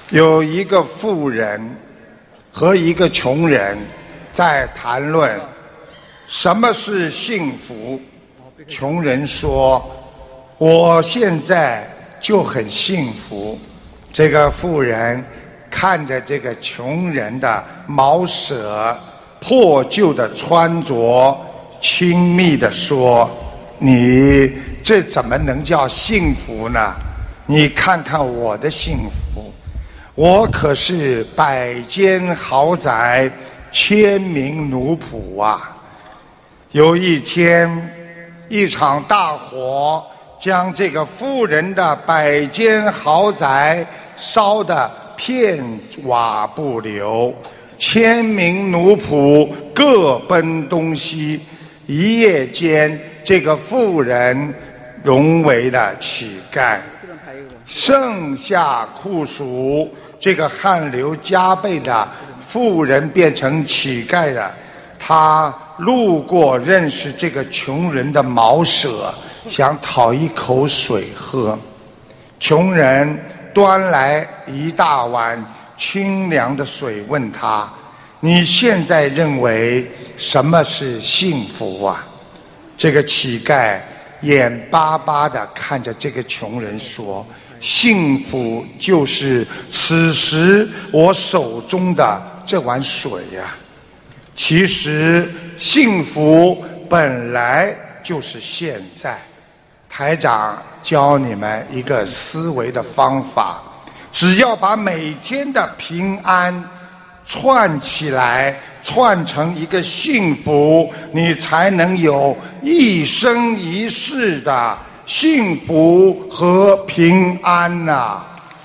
有一个富人和一个穷人在谈论什么是幸福。穷人说：我现在就很幸福。这个富人看着这个穷人的茅舍破旧的穿着，亲密地说：你这怎么能叫幸福呢？你看看我的幸福，我可是百间豪宅，千名奴仆啊！有一天，一场大火将这个富人的百间豪宅烧得片瓦不留，千名奴仆各奔东西。一夜间，这个富人沦为了乞丐，盛夏酷暑，这个汗流浃背的富人变成乞丐了。他路过认识这个穷人的茅舍，想讨一口水喝。穷人端来一大碗清凉的水，问他：你现在认为什么是幸福啊？这个乞丐眼巴巴地看着这个穷人说：幸福就是此时我手中的这碗水呀。其实幸福本来就是现在。台长教你们一个思维的方法，只要把每天的平安串起来，串成一个幸福，你才能有一生一世的幸福和平安呐。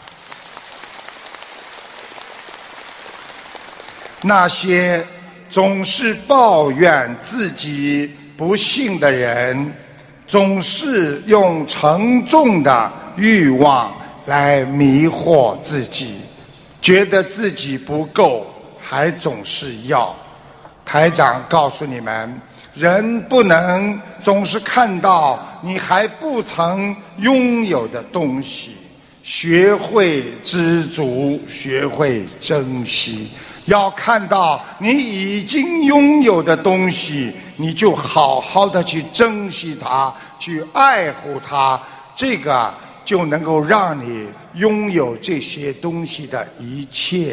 那些总是抱怨自己不幸的人，总是用沉重的欲望来迷惑自己，觉得自己不够，还总是要。台长告诉你们，人不能总是看到你还不曾拥有的东西，学会知足，学会珍惜。要看到你已经拥有的东西，你就好好的去珍惜它，去爱护它，这个就能够让你拥有这些东西的一切。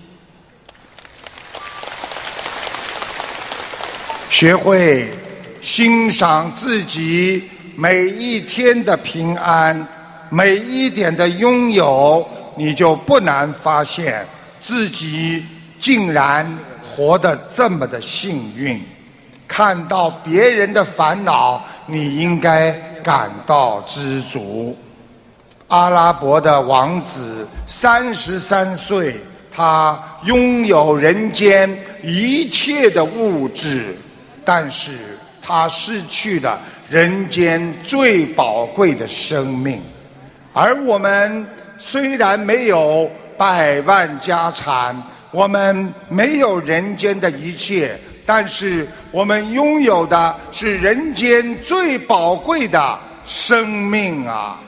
学会欣赏自己每一天的平安，每一点的拥有，你就不难发现自己竟然活得这么的幸运。看到别人的烦恼，你应该感到知足。阿拉伯的王子33岁，他拥有人间一切的物质，但是他失去了人间最宝贵的生命。而我们虽然没有百万家产，我们没有人间的一切，但是我们拥有的是人间最宝贵的生命啊！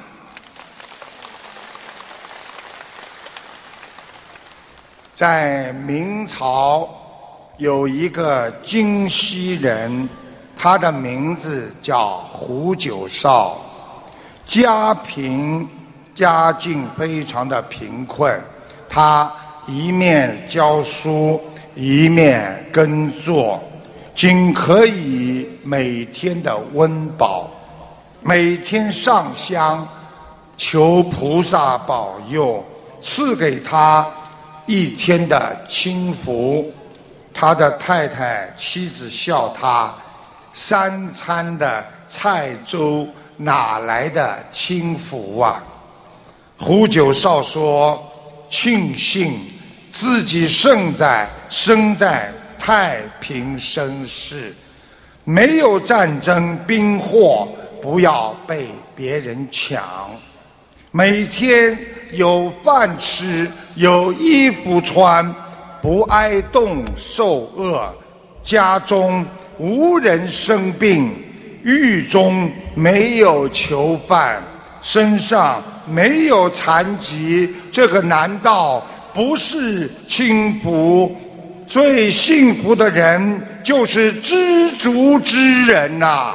在明朝有一个京西人，他的名字叫胡九少，家境非常的贫困，他一面教书一面耕作，仅可以每天的温饱，每天上香求菩萨保佑，赐给他一天的清福。他的太太妻子笑他3餐的菜粥哪来的清福啊？胡九少说，庆幸自己生在太平盛世，没有战争兵祸，不要被别人抢，每天有饭吃，有衣服穿，不挨冻受饿，家中无人生病，狱中没有囚犯， 身上没有残疾，这个难道不是幸福？最幸福的人就是知足之人呐。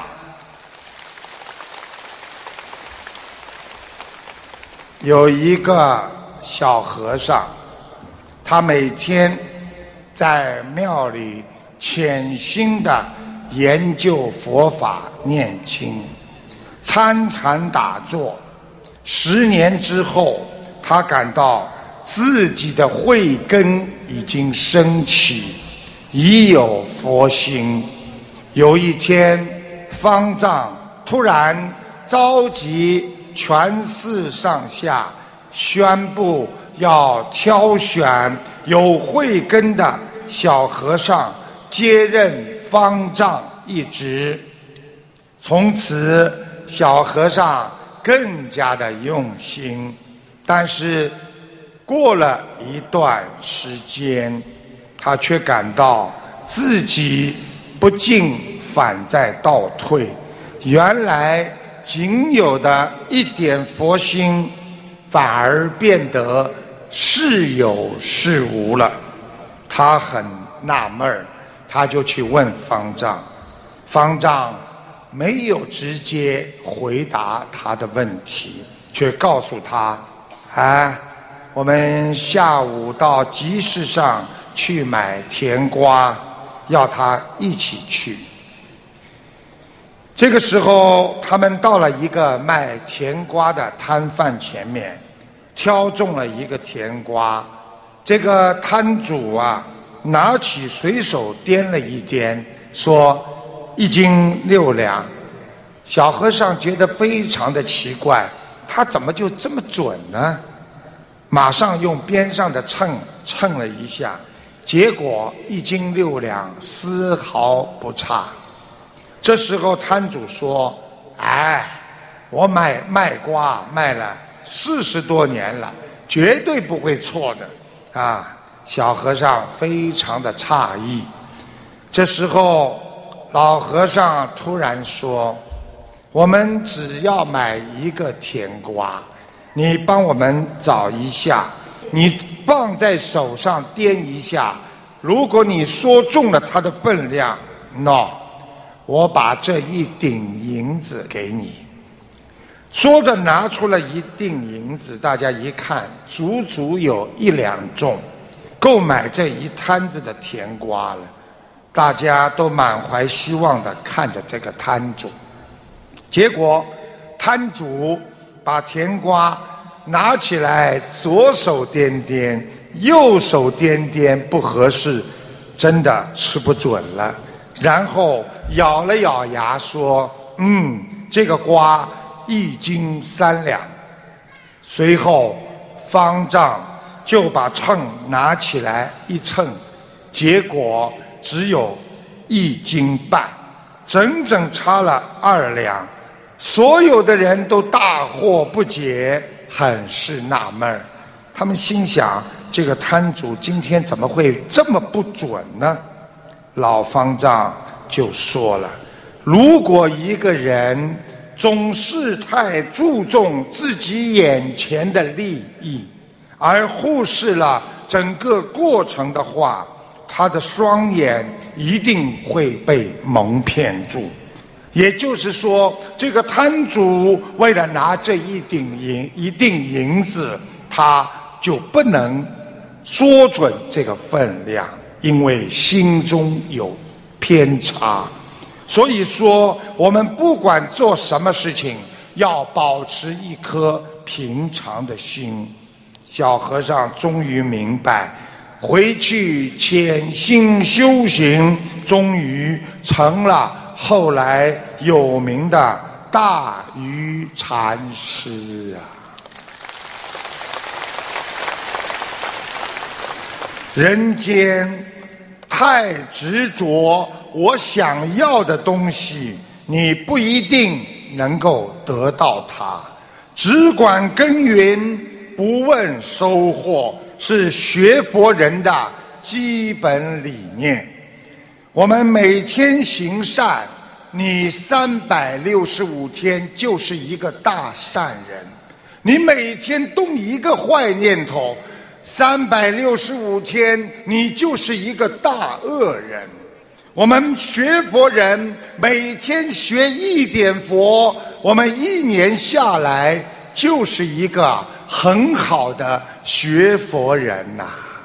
有一个小和尚，他每天在庙里潜心地研究佛法念经，参禅打坐。10年之后，他感到自己的慧根已经升起，已有佛心。有一天，方丈突然召集全寺上下，宣布要挑选有慧根的小和尚接任方丈一职。从此，小和尚更加的用心，但是过了一段时间，他却感到自己不进反在倒退，原来仅有的一点佛心反而变得是有是无了。他很纳闷，他就去问方丈，方丈没有直接回答他的问题，却告诉他，我们下午到集市上去买甜瓜，要他一起去。这个时候，他们到了一个卖甜瓜的摊贩前面，挑中了一个甜瓜。这个摊主拿起随手掂了一掂，说1斤6两。小和尚觉得非常的奇怪，他怎么就这么准呢？马上用边上的秤称了一下，结果1斤6两，丝毫不差。这时候摊主说，我卖瓜卖了40多年了，绝对不会错的。小和尚非常的诧异。这时候老和尚突然说，我们只要买一个甜瓜，你帮我们找一下，你放在手上掂一下，如果你说中了它的分量，我把这1锭银子给你。说着拿出了1锭银子，大家一看，足足有1两重，够买这一摊子的甜瓜了。大家都满怀希望地看着这个摊主。结果摊主把甜瓜拿起来，左手掂掂，右手掂掂，不合适，真的吃不准了。然后咬了咬牙说，这个瓜1斤3两。随后方丈就把秤拿起来一称，结果只有1斤半，整整差了2两。所有的人都大惑不解，很是纳闷。他们心想，这个摊主今天怎么会这么不准呢？老方丈就说了，如果一个人总是太注重自己眼前的利益，而忽视了整个过程的话，他的双眼一定会被蒙骗住。也就是说，这个摊主为了拿这1锭银子，他就不能说准这个分量，因为心中有偏差。所以说，我们不管做什么事情，要保持一颗平常的心。小和尚终于明白，回去潜心修行，终于成了后来有名的大愚禅师啊！人间太执着我想要的东西，你不一定能够得到它。只管耕耘，不问收获，是学佛人的基本理念。我们每天行善， 你365天就是一个大善人。你每天动一个坏念头，365天你就是一个大恶人。我们学佛人每天学一点佛，我们1年下来就是一个很好的学佛人呐。